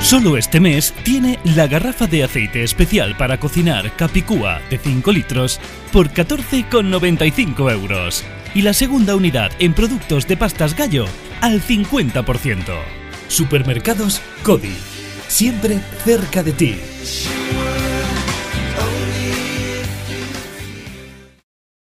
Solo este mes tiene la garrafa de aceite especial para cocinar Capicúa de 5 litros por 14,95 euros. Y la segunda unidad en productos de pastas Gallo al 50%. Supermercados Cody. Siempre cerca de ti.